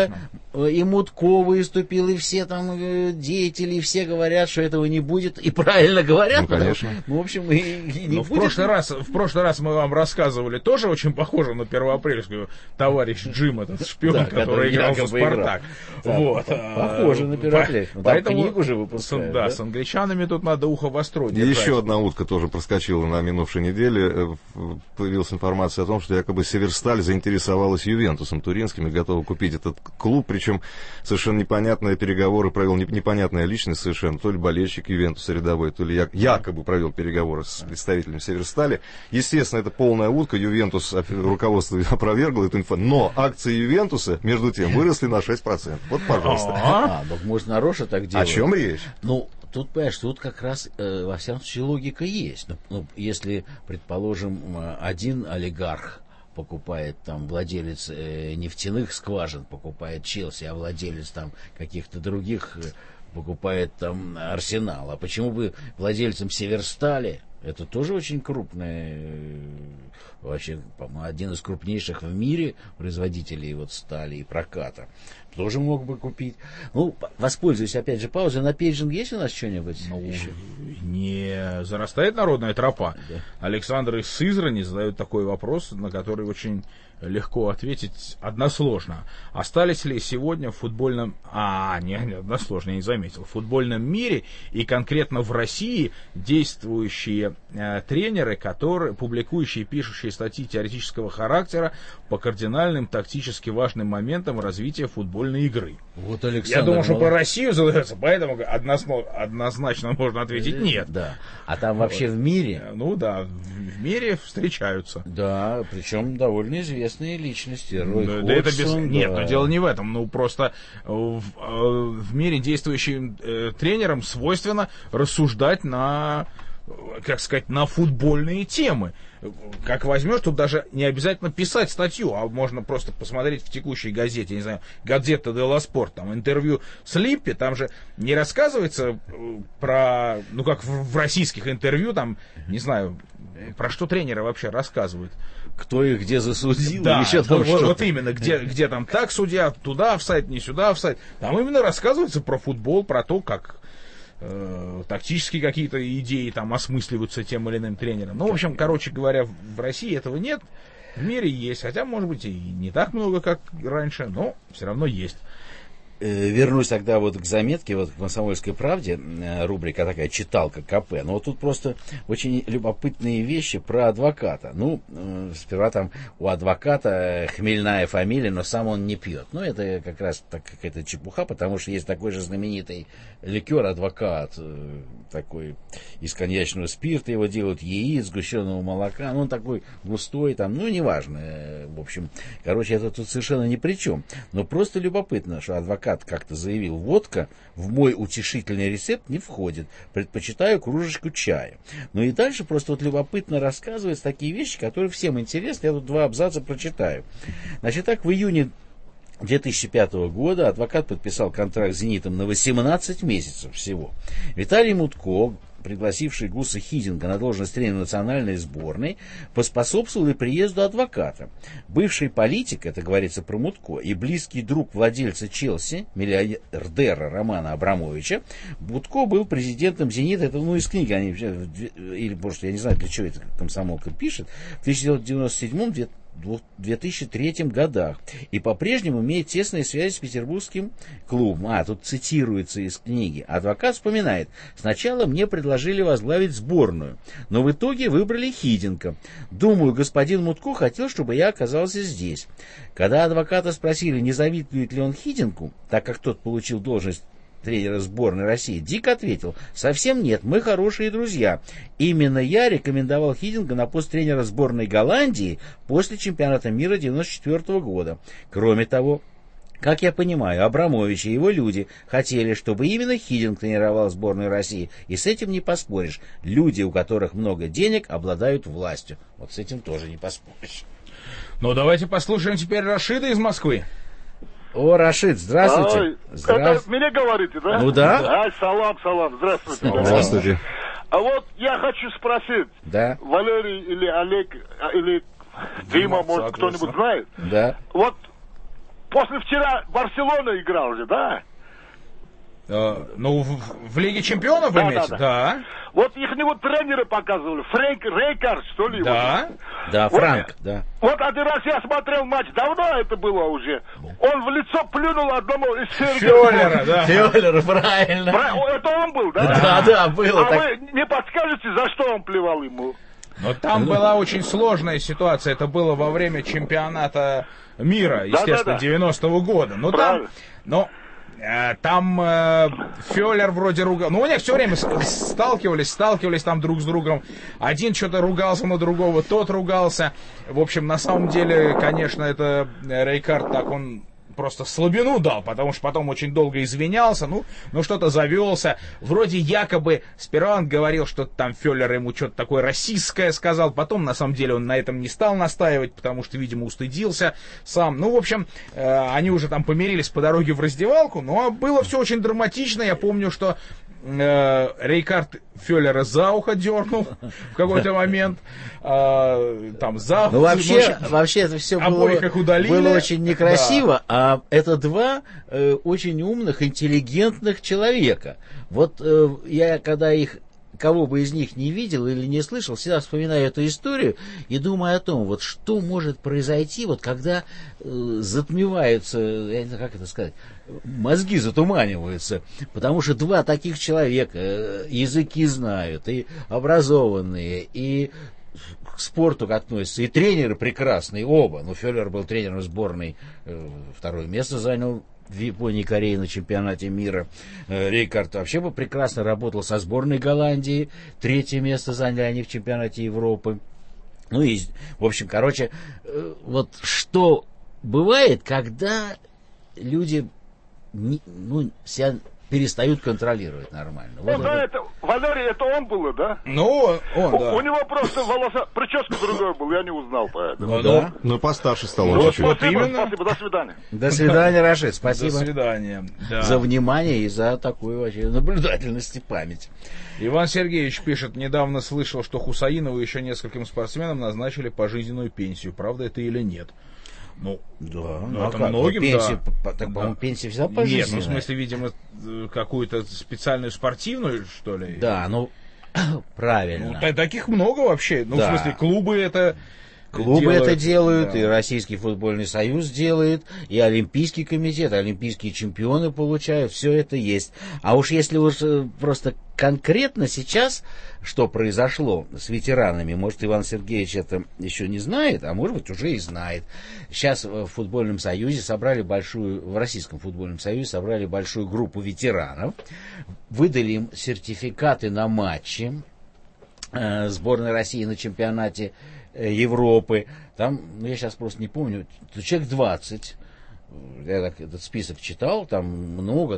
и Мутко выступил, и все там деятели, и все говорят, что этого не будет, и правильно говорят. Ну, конечно. Ну, в общем, и не будет. В прошлый раз мы вам рассказывали, тоже очень похоже на первоапрельскую, товарищ Джим, этот шпион, который играл за «Спартак». Да, вот. Похоже на первоапрельскую. Поэтому книгу же выпускают. Да, с англичанами тут надо ухо востро И держать. еще одна утка тоже проскочила на минувшей неделе. Появилась информация о том, что якобы Северсталь заинтересовалась Ювентусом туринским и готова купить этот клуб. Причем совершенно непонятные переговоры провел, непонятная личность совершенно, то ли болельщик Ювентуса рядовой, то ли якобы провел переговоры с представителями Северстали. Естественно, это полная утка, Ювентус, руководство опровергло эту информацию, но акции Ювентуса, между тем, выросли на 6%. Вот, пожалуйста. Так может нарочно так делать. О чем речь? Ну, тут, понимаешь, тут как раз, во всяком случае, логика есть. Ну, если, предположим, один олигарх покупает там владелец нефтяных скважин, покупает Челси, а владелец там каких-то других покупает там Арсенал. А почему бы владельцам Северстали, это тоже очень крупный, вообще, по-моему, один из крупнейших в мире производителей вот стали и проката, тоже мог бы купить. Ну, воспользуюсь опять же паузой. На пейджинг есть у нас что-нибудь? Не зарастает народная тропа. Да. Александр из Сызрани задает такой вопрос, на который очень легко ответить односложно. Остались ли сегодня в футбольном... не односложно, я не заметил. В футбольном мире и конкретно в России действующие тренеры, которые публикующие и пишущие статьи теоретического характера по кардинальным тактически важным моментам развития футбольной игры? Вот Александр, я думал, что про Россию задается, поэтому однозначно можно ответить нет. Да. А там вообще в мире? Ну да, в мире встречаются. Да, причем довольно известные личности. Рой Ходжсон, Нет, но дело не в этом. Ну просто в мире действующим тренерам свойственно рассуждать на, как сказать, на футбольные темы. Как возьмешь, тут даже не обязательно писать статью, а можно просто посмотреть в текущей газете, не знаю, «Газета делла Спорт», там интервью с Липпи, там же не рассказывается про, ну как в российских интервью, там, не знаю, про что тренеры вообще рассказывают. Кто их где засудил? Да, еще там вот именно, где там так судья, туда офсайд, не сюда офсайд. Там именно рассказывается про футбол, про то, как тактические какие-то идеи там осмысливаются тем или иным тренером. Ну, в общем, короче говоря, в России этого нет, в мире есть, хотя, может быть, и не так много, как раньше, но все равно есть. Вернусь тогда вот к заметке, вот к «Комсомольской правде», рубрика такая «Читалка КП». Но вот тут просто очень любопытные вещи про адвоката. Ну, сперва там у адвоката хмельная фамилия, но сам он не пьет. Ну, это как раз какая-то чепуха, потому что есть такой же знаменитый ликер «Адвокат», такой из коньячного спирта, его делают яиц, сгущенного молока, ну, он такой густой, там, ну, неважно. В общем, короче, это тут совершенно ни при чем. Но просто любопытно, что адвокат как-то заявил: водка в мой утешительный рецепт не входит, предпочитаю кружечку чая. Ну и дальше просто вот любопытно рассказывается такие вещи, которые всем интересны. Я тут 2 абзаца прочитаю. Значит, так, в июне 2005 года адвокат подписал контракт с «Зенитом» на 18 месяцев всего. Виталий Мутко, пригласивший Гуса Хидинга на должность тренера национальной сборной, поспособствовал и приезду адвоката. Бывший политик, это говорится про Мутко, и близкий друг владельца Челси, миллиардера Романа Абрамовича, Мутко был президентом «Зенита». Это, ну, из книги, они, или, может, я не знаю, для чего это комсомолка пишет, в 1997-2003 годах. И по-прежнему имеет тесные связи с петербургским клубом. Тут цитируется из книги. Адвокат вспоминает: «Сначала мне предложили возглавить сборную, но в итоге выбрали Хидинга. Думаю, господин Мутко хотел, чтобы я оказался здесь. Когда адвоката спросили, не завидует ли он Хидингу, так как тот получил должность тренера сборной России, Дик ответил: совсем нет, мы хорошие друзья. Именно я рекомендовал Хидинга на пост тренера сборной Голландии после чемпионата мира 1994 года. Кроме того, как я понимаю, Абрамович и его люди хотели, чтобы именно Хидинг тренировал сборную России. И с этим не поспоришь. Люди, у которых много денег, обладают властью». Вот с этим тоже не поспоришь. Ну, давайте послушаем теперь Рашида из Москвы. О, Рашид, здравствуйте. Это мне говорите, да? Ну да. Салам, здравствуйте. Здравствуйте. А вот я хочу спросить, да. Валерий или Олег, или Дима, может, кто-нибудь знает? Да. Вот после вчера Барселона играл же, да? Ну, в Лиге Чемпионов вы имеете? Да. Вот их тренера показывали. Фрэнк Рейкард, что ли? Да. Вот. Да, Франк, да. Вот один раз я смотрел матч, давно это было уже. Он в лицо плюнул одному из Фёллера, да. Фёллера, правильно. Это он был, да? Да, да, было. А вы не подскажете, за что он плевал ему? Но там была очень сложная ситуация. Это было во время чемпионата мира, естественно, 90-го года. Но там Фёллер вроде ругал. Ну, у них все время сталкивались там друг с другом. Один что-то ругался на другого, тот ругался. В общем, на самом деле, конечно, это Рейкард так, он просто слабину дал, потому что потом очень долго извинялся, ну что-то завелся. Вроде якобы сперва он говорил, что там Фёллер ему что-то такое расистское сказал, потом на самом деле он на этом не стал настаивать, потому что, видимо, устыдился сам. Ну, в общем, они уже там помирились по дороге в раздевалку, но было все очень драматично. Я помню, что Рейкард Фёллера за ухо дернул в какой-то момент. Там за ухо. Ну, вообще это все было очень некрасиво, а это два очень умных, интеллигентных человека. Вот я когда кого бы из них не видел или не слышал, всегда вспоминаю эту историю и думаю о том, вот что может произойти, вот когда затмеваются, я не знаю, как это сказать, мозги затуманиваются, потому что два таких человека языки знают, и образованные, и к спорту относятся, и тренеры прекрасные, оба. Ну, Фёллер был тренером сборной, второе место занял в Японии и Корее на чемпионате мира. Рейкард вообще бы прекрасно работал со сборной Голландии. Третье место заняли они в чемпионате Европы. Ну и, в общем, вот что бывает, когда люди себя перестают контролировать нормально. Вот Валерий, это он был, да? Ну, он, да. У него просто прическа другая была, я не узнал поэтому. Ну, да. Ну, постарше стал он чуть-чуть. Вот именно. Спасибо, до свидания. До свидания, Рашид, спасибо. До свидания. Да. За внимание и за такую вообще наблюдательность и память. Иван Сергеевич пишет, недавно слышал, что Хусаинову и еще нескольким спортсменам назначили пожизненную пенсию. Правда это или нет? Ну, да, это многим, пенсия, да. Так, по-моему, пенсия всегда пожизненная. Нет, ну, в смысле, видимо, какую-то специальную спортивную, что ли? Да, правильно. Ну, таких много вообще. Ну, да. В смысле, клубы это делают, да. И Российский футбольный союз делает, и Олимпийский комитет, олимпийские чемпионы получают, все это есть. А уж если просто конкретно сейчас, что произошло с ветеранами, может, Иван Сергеевич это еще не знает, а может быть, уже и знает. Сейчас в футбольном союзе в Российском футбольном союзе собрали большую группу ветеранов, выдали им сертификаты на матчи сборной России на чемпионате Европы. Там, я сейчас просто не помню, человек 20. Я этот список читал, там много,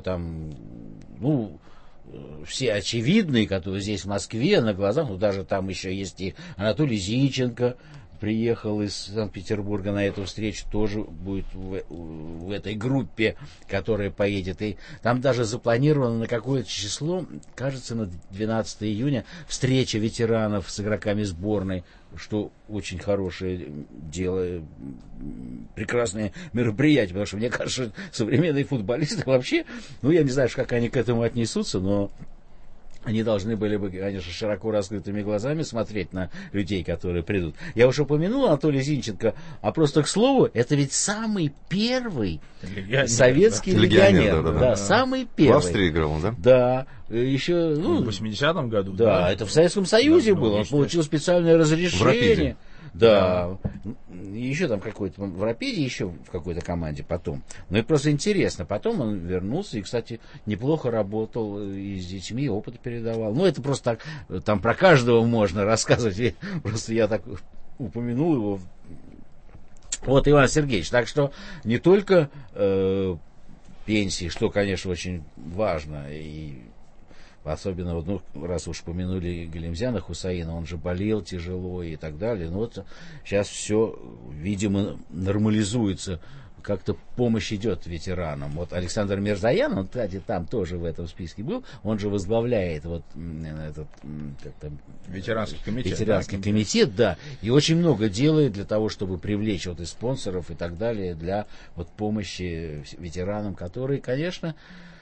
все очевидные, которые здесь в Москве на глазах, даже там еще есть и Анатолий Зинченко, приехал из Санкт-Петербурга на эту встречу, тоже будет в этой группе, которая поедет. И там даже запланировано на какое-то число, кажется, на 12 июня, встреча ветеранов с игроками сборной, что очень хорошее дело, прекрасное мероприятие, потому что, мне кажется, современные футболисты вообще, я не знаю, как они к этому отнесутся, но они должны были бы, конечно, широко раскрытыми глазами смотреть на людей, которые придут. Я уже упомянул Анатолия Зинченко, а просто к слову, это ведь самый первый советский легионер. Да, самый первый. В Австрии играл, да? Да. Еще, в 80-м году. Да, это в Советском Союзе было. Он получил специальное разрешение. Да. Еще там в Рапиде, еще в какой-то команде потом. Но это просто интересно. Потом он вернулся и, кстати, неплохо работал и с детьми, опыт передавал. Это просто так, там про каждого можно рассказывать. Просто я так упомянул его. Вот, Иван Сергеевич. Так что не только пенсии, что, конечно, очень важно, и особенно, раз уж упомянули Галимзяна Хусаина, он же болел тяжело и так далее. Сейчас все, видимо, нормализуется как-то помощь идет ветеранам. Вот Александр Мирзаян, он, кстати, там тоже в этом списке был, он же возглавляет вот этот как-то ветеранский комитет. Ветеранский комитет, да, и очень много делает для того, чтобы привлечь вот и спонсоров и так далее для вот помощи ветеранам, которые, конечно,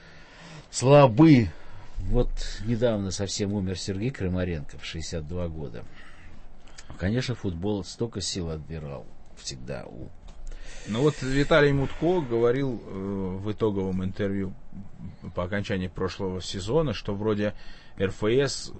слабы. Вот недавно совсем умер Сергей Крымаренко в 62 года. Конечно, футбол столько сил отбирал всегда у... Ну вот Виталий Мутко говорил в итоговом интервью по окончании прошлого сезона, что вроде РФС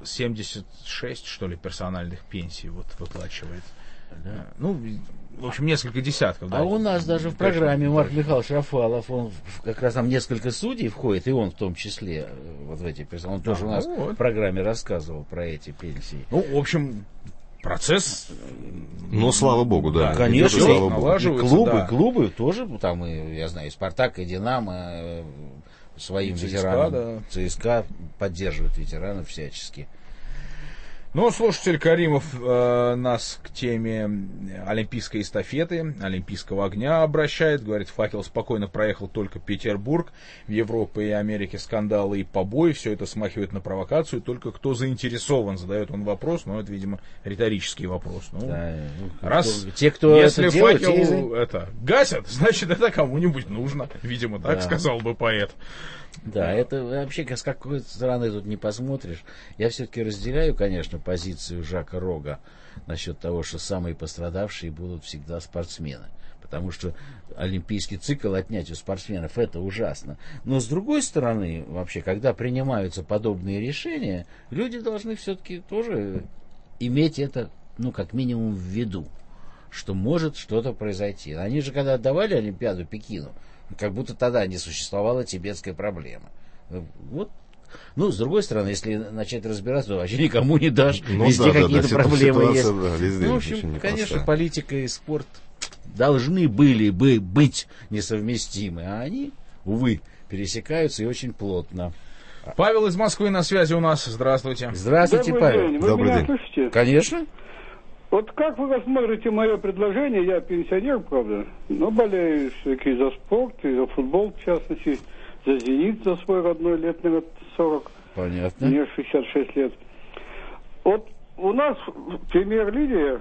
76, что ли, персональных пенсий вот выплачивает. Да. Ну, в общем, несколько десятков. А да, у нас даже в программе Марк Михайлович Рафалов, он как раз там несколько судей входит, и он в том числе вот в эти персонали. Он тоже у нас в программе рассказывал про эти пенсии. Ну, в общем... Процесс, ну, слава богу, да. Конечно, слава богу. Клубы тоже, там, я знаю, и Спартак, и Динамо своим ветеранам, ЦСКА поддерживают ветеранов всячески. Ну, слушатель Каримов нас к теме олимпийской эстафеты, олимпийского огня обращает. Говорит, факел спокойно проехал только Петербург. В Европе и Америке скандалы и побои. Все это смахивает на провокацию. Только кто заинтересован, задает он вопрос. Но это, видимо, риторический вопрос. Ну, да, раз те, кто если это факел делают, это гасят, значит, это кому-нибудь нужно. Видимо, так сказал бы поэт. Да, это вообще с какой стороны тут не посмотришь. Я все-таки разделяю, конечно, позицию Жака Рога насчет того, что самые пострадавшие будут всегда спортсмены. Потому что олимпийский цикл отнять у спортсменов — это ужасно. Но с другой стороны, вообще, когда принимаются подобные решения, люди должны все-таки тоже иметь это, ну, как минимум в виду, что может что-то произойти. Они же, когда отдавали Олимпиаду Пекину, как будто тогда не существовала тибетская проблема. Вот. Ну, с другой стороны, если начать разбираться, то вообще никому не дашь. Ну, везде какие-то проблемы есть. Да, везде ну, в общем, конечно, политика и спорт должны были бы быть несовместимы, а они, увы, пересекаются и очень плотно. Павел из Москвы на связи у нас. Здравствуйте. Здравствуйте, Павел. День. Вы Добрый меня день. слышите? Конечно. Вот как вы рассмотрите мое предложение, я пенсионер, правда, но болею все-таки за спорт, и за футбол, в частности, за «Зенит», за свой родной, лет, наверное, 40. Понятно. Мне 66 лет. Вот у нас в премьер-лиге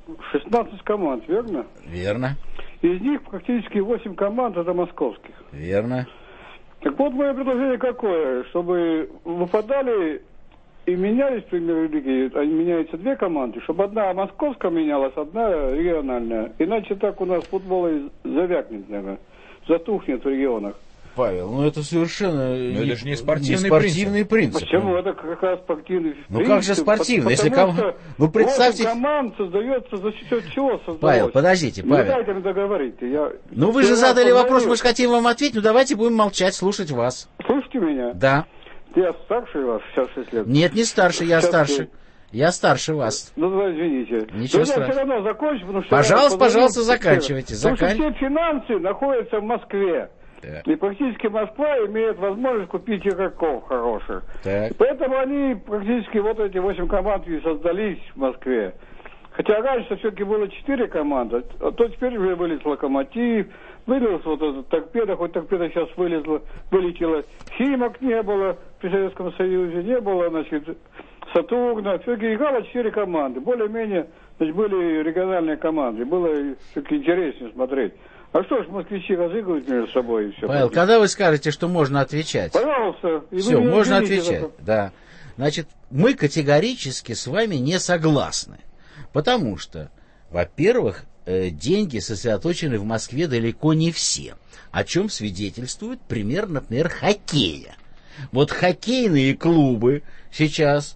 16 команд, верно? Верно. Из них практически 8 команд это московских. Верно. Так вот, мое предложение какое? Чтобы выпадали и менялись в премьер-лиге, меняются две команды, чтобы одна московская менялась, одна региональная. Иначе так у нас футбол и завякнет, наверное, затухнет в регионах. Павел, ну это совершенно это же не спортивный принцип. Почему? Это как раз спортивный принцип. Ну как же спортивный? Если ну представьте... команд создается за счет чего создалось? Павел, подождите, Павел. Не дайте мне договорить. Ну вы же задали вопрос, мы же хотим вам ответить, ну давайте будем молчать, слушать вас. Слушайте меня? Да. Я старше вас, 66 лет. Нет, не старше, я старше. Я старше вас. Ну, извините. Ничего страшного. Я все равно закончу, потому что... Пожалуйста, заканчивайте. Потому что все финансы находятся в Москве. Так. И практически Москва имеет возможность купить игроков хороших. Так. Поэтому они практически вот эти 8 команд и создались в Москве. Хотя раньше все-таки было 4 команды, а то теперь уже вылез «Локомотив», вылез вот этот «Торпедо», хоть «Торпедо» сейчас вылетело. «Химок» не было, при Советском Союзе не было, значит, «Сатурна». Все-таки играло 4 команды. Более-менее, значит, были региональные команды. Было все-таки интереснее смотреть. А что ж москвичи разыгрывают между собой и все. Павел, когда вы скажете, что можно отвечать? Пожалуйста. Все, можно отвечать, да. Значит, мы категорически с вами не согласны. Потому что, во-первых, деньги сосредоточены в Москве далеко не все. О чем свидетельствует пример, например, хоккея. Вот хоккейные клубы сейчас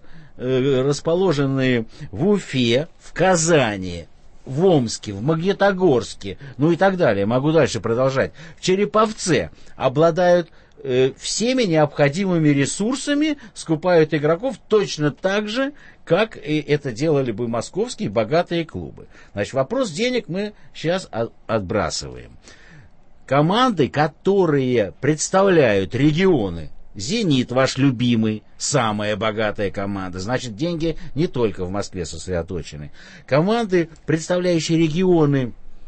расположенные в Уфе, в Казани, в Омске, в Магнитогорске, ну и так далее, могу дальше продолжать, в Череповце, обладают всеми необходимыми ресурсами, скупают игроков точно так же, как и это делали бы московские богатые клубы. Значит, вопрос денег мы сейчас отбрасываем. Команды, которые представляют регионы, «Зенит» ваш любимый, самая богатая команда. Значит, деньги не только в Москве сосредоточены. Команды, представляющие регионы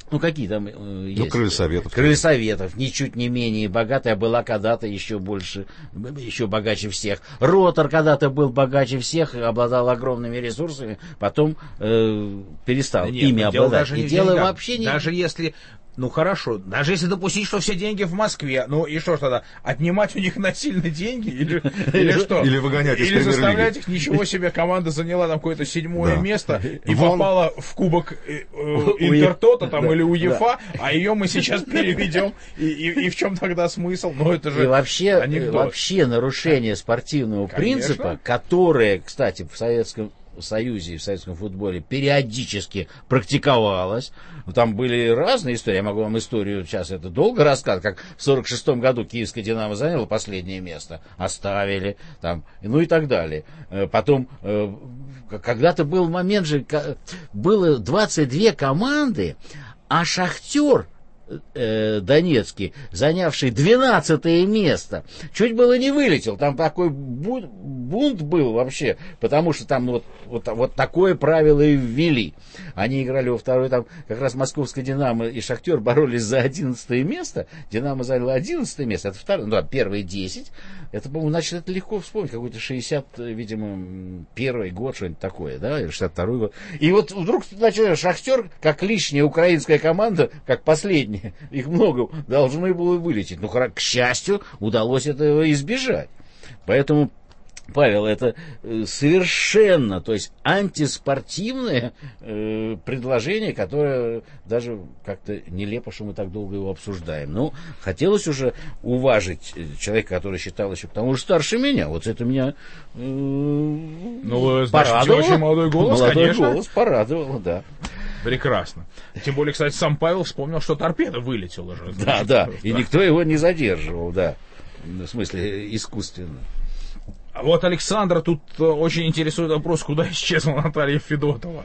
Ну, какие там есть? Ну, Крылья Советов. Крылья Советов, ничуть не менее богатая, была когда-то еще больше, еще богаче всех. Ротор когда-то был богаче всех, обладал огромными ресурсами, потом перестал ими обладать. И дело вообще не... Даже если... Ну хорошо, даже если допустить, что все деньги в Москве, ну и что ж тогда, отнимать у них насильно деньги или что? Или выгонять из Премьер-лиги. Или заставлять их, ничего себе, команда заняла там какое-то 7-е место и попала в кубок Интертота там или УЕФА, а ее мы сейчас переведем, и в чем тогда смысл? Ну это же и вообще нарушение спортивного принципа, которое, кстати, в Советском Союзе и в советском футболе периодически практиковалось. Там были разные истории. Я могу вам историю сейчас это долго рассказать, как в 1946 году киевская «Динамо» заняла последнее место, оставили, там, ну и так далее. Потом, когда-то был момент же, было 22 команды, а «Шахтер» Донецкий, занявший 12-е место, чуть было не вылетел. Там такой бунт был вообще, потому что там вот такое правило и ввели. Они играли во второй, там как раз московская «Динамо» и «Шахтер» боролись за 11-е место. «Динамо» заняла 11-е место, это второе, ну, первые 10. Это, по-моему, значит, это легко вспомнить, какой-то 60, видимо, первый год, что-нибудь такое, да, или 62-й год. И вот вдруг, значит, «Шахтер», как лишняя украинская команда, как последняя, их много, должны было вылететь. Но, к счастью, удалось этого избежать. Поэтому, Павел, это совершенно, то есть антиспортивное предложение, которое даже как-то нелепо, что мы так долго его обсуждаем. Ну, хотелось уже уважить человека, который считал еще к тому же старше меня. Вот это меня порадовало. Очень молодой голос, конечно. Молодой голос порадовало, да. Прекрасно. Тем более, кстати, сам Павел вспомнил, что торпеда вылетела же. Да, и никто его не задерживал, да. В смысле, искусственно. А вот Александра тут очень интересует вопрос, куда исчезла Наталья Федотова.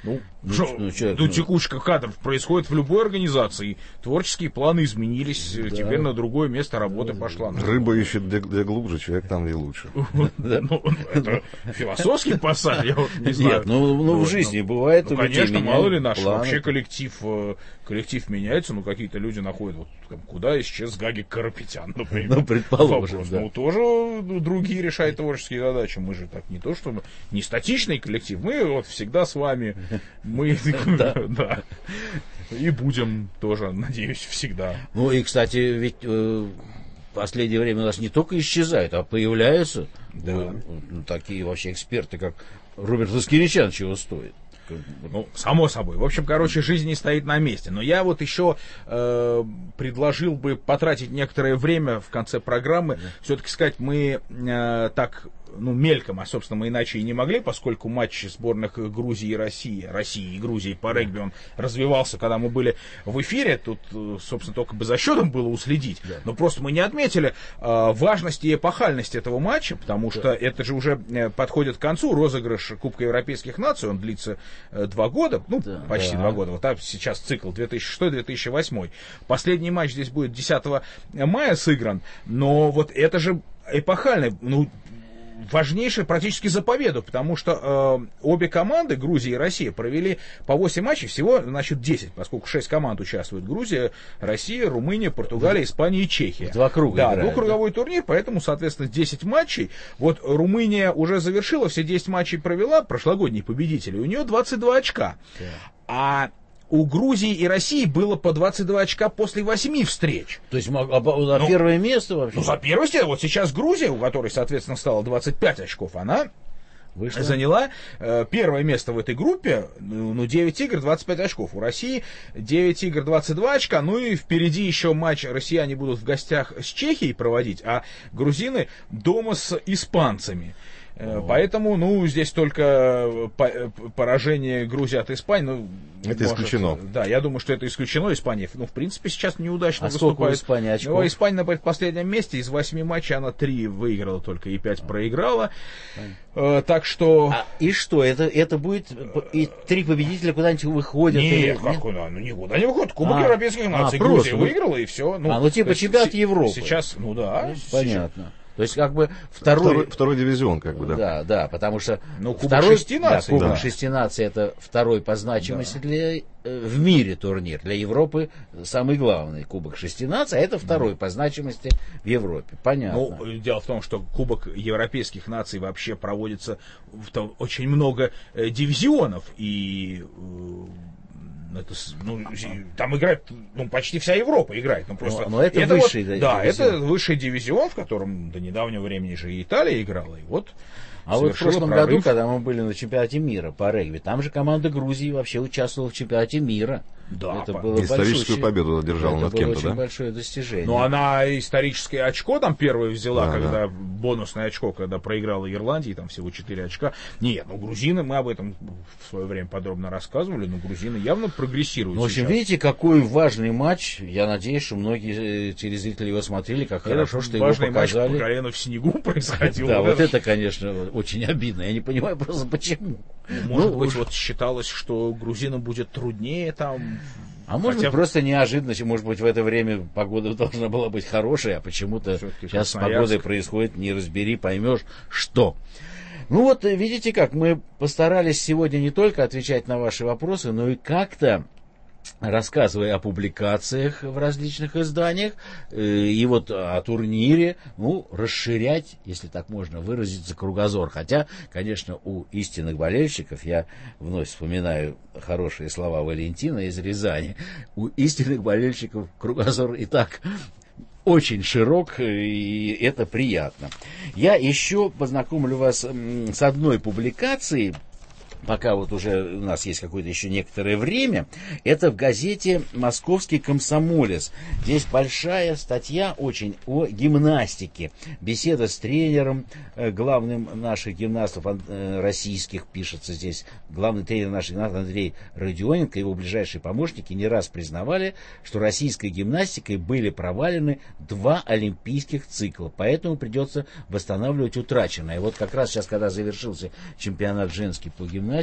Текучка кадров происходит в любой организации. Творческие планы изменились, теперь на другое место работы пошла. Рыба ищет где глубже, человек там где лучше. Это философский пассаж, я вот не знаю. Нет, ну в жизни бывает. Конечно, мало ли наш вообще коллектив меняется, но какие-то люди находят, вот куда исчез Гагик Карапетян, например. Ну, предположим, да. Ну, тоже другие решают творческие задачи. Мы же так не то, что мы не статичный коллектив, мы вот всегда с вами. Мы, да. И будем тоже, надеюсь, всегда. Ну и, кстати, ведь в последнее время у нас не только исчезают, а появляются такие вообще эксперты, как Роберт Ласкиричян, чего стоит. Ну, само собой. В общем, жизнь не стоит на месте. Но я вот еще предложил бы потратить некоторое время в конце программы. Все-таки сказать, мы так, мельком, а, собственно, мы иначе и не могли, поскольку матч сборных Грузии и России и Грузии по регби, он развивался, когда мы были в эфире. Тут, собственно, только бы за счетом было уследить. Но просто мы не отметили важности и эпохальности этого матча, потому что это же уже подходит к концу. Розыгрыш Кубка Европейских наций, он длится 2 года, почти 2 года. Вот так сейчас цикл 2006-2008. Последний матч здесь будет 10 мая сыгран, но вот это же эпохально, важнейшее практически за победу, потому что обе команды, Грузия и Россия, провели по 8 матчей, всего, 10, поскольку 6 команд участвуют. Грузия, Россия, Румыния, Португалия, Испания и Чехия. 2 круга. Да, двухкруговой турнир, поэтому, соответственно, 10 матчей. Вот Румыния уже завершила, все 10 матчей провела, прошлогодний победитель, у нее 22 очка. А у Грузии и России было по 22 очка после 8 встреч. То есть за первое место вообще? За первое место. Вот сейчас Грузия, у которой, соответственно, стало 25 очков, она заняла первое место в этой группе. 9 игр, 25 очков. У России 9 игр, 22 очка. Ну и впереди еще матч. Россияне будут в гостях с Чехией проводить, а грузины дома с испанцами. Поэтому, здесь только поражение Грузии от Испании. Это исключено. Да, я думаю, что это исключено. Испания, в принципе, сейчас неудачно выступает. Испания очков? Испания на последнем месте. Из 8 матчей она 3 выиграла только и 5 проиграла. Так что... И что? Это будет... И 3 победителя куда-нибудь выходят? Нет, куда? Никуда не выходят. Кубок Европейских наций. Грузия выиграла, и все. чемпионат Европы. Сейчас, да. Понятно. То есть, как бы, второй дивизион, как бы, да. Да, потому что... Кубок шести наций. Да, Кубок шести наций — это второй по значимости в мире турнир. Для Европы самый главный Кубок шести наций, а это второй по значимости в Европе. Понятно. Дело в том, что Кубок европейских наций вообще проводится очень много дивизионов, и... там играет, почти вся Европа играет. Но это высший дивизион. Да, это высший дивизион, в котором до недавнего времени же и Италия играла. И вот в прошлом году, когда мы были на чемпионате мира по регби, там же команда Грузии вообще участвовала в чемпионате мира. Да, это было историческую победу одержала над кем-то, да? Это было очень большое достижение. Но она историческое очко там первое взяла, бонусное очко, когда проиграла Ирландии, там всего 4 очка. Нет, грузины, мы об этом в свое время подробно рассказывали, но грузины явно прогрессируют. В общем, видите, какой важный матч. Я надеюсь, что многие телезрители его смотрели, как хорошо, что его показали. Важный матч по колено в снегу происходил. Да, вот это, конечно, очень обидно. Я не понимаю просто, почему. Может быть, считалось, что грузинам будет труднее там. А может быть, просто неожиданность, может быть, в это время погода должна была быть хорошая, а почему-то сейчас с погодой происходит, не разбери, поймешь, что. Видите как, мы постарались сегодня не только отвечать на ваши вопросы, но и как-то, рассказывая о публикациях в различных изданиях и о турнире, расширять, если так можно выразиться, кругозор. Хотя, конечно, у истинных болельщиков, я вновь вспоминаю хорошие слова Валентина из Рязани, у истинных болельщиков кругозор и так очень широк, и это приятно. Я еще познакомлю вас с одной публикацией, пока уже у нас есть какое-то еще некоторое время. Это в газете «Московский комсомолец». Здесь большая статья очень о гимнастике. Беседа с тренером, главным наших гимнастов российских, пишется здесь, главный тренер наших гимнастов Андрей Родионенко, его ближайшие помощники не раз признавали, что российской гимнастикой были провалены 2 олимпийских цикла, поэтому придется восстанавливать утраченное. Вот как раз сейчас, когда завершился чемпионат женский по гимнастике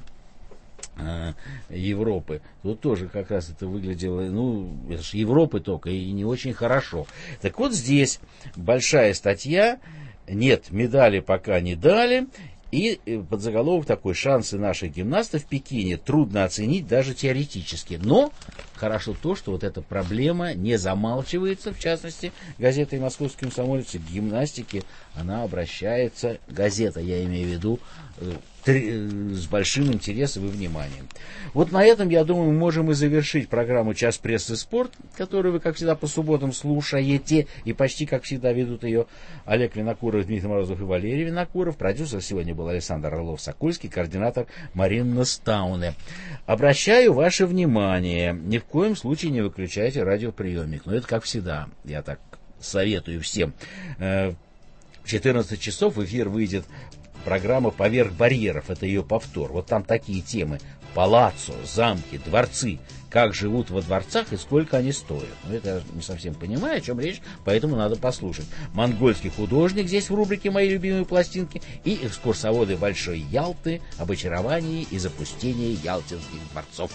Европы, тут тоже как раз это выглядело, это же Европы только, и не очень хорошо. Так вот здесь большая статья, нет, медали пока не дали, и подзаголовок такой: шансы наших гимнастов в Пекине трудно оценить даже теоретически. Но хорошо то, что эта проблема не замалчивается, в частности, газетой «Московский комсомолец» к гимнастике она обращается, газета, я имею в виду, с большим интересом и вниманием. На этом, я думаю, мы можем и завершить программу «Час прессы спорт», которую вы, как всегда, по субботам слушаете, и почти, как всегда, ведут ее Олег Винокуров, Дмитрий Морозов и Валерий Винокуров. Продюсер сегодня был Александр Орлов-Сокольский, координатор Марина Стауне. Обращаю ваше внимание, ни в коем случае не выключайте радиоприемник. Но это как всегда, я так советую всем. В 14 часов в эфир выйдет программа «Поверх барьеров», это ее повтор. Там такие темы: палаццо, замки, дворцы, как живут во дворцах и сколько они стоят. Это я не совсем понимаю, о чем речь, поэтому надо послушать. Монгольский художник здесь в рубрике «Мои любимые пластинки» и экскурсоводы Большой Ялты об очаровании и запустении ялтинских дворцов.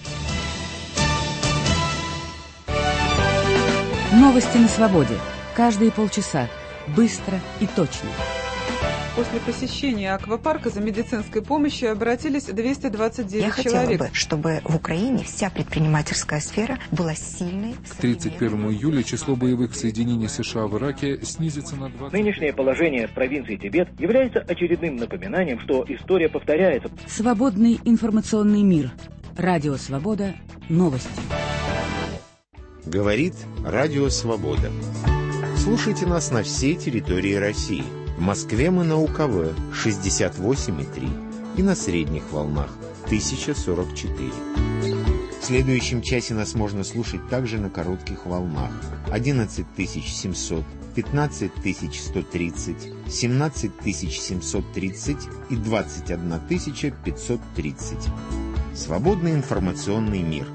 Новости на свободе. Каждые полчаса. Быстро и точно. После посещения аквапарка за медицинской помощью обратились 229 человек. Я хотела бы, чтобы в Украине вся предпринимательская сфера была сильной. К 31 июля число боевых соединений США в Ираке снизится на 20%. Нынешнее положение в провинции Тибет является очередным напоминанием, что история повторяется. Свободный информационный мир. Радио «Свобода». Новости. Говорит Радио «Свобода». Слушайте нас на всей территории России. В Москве мы на УКВ 68,3 и на средних волнах 1044. В следующем часе нас можно слушать также на коротких волнах 11700, 15130, 17730 и 21530. Свободный информационный мир.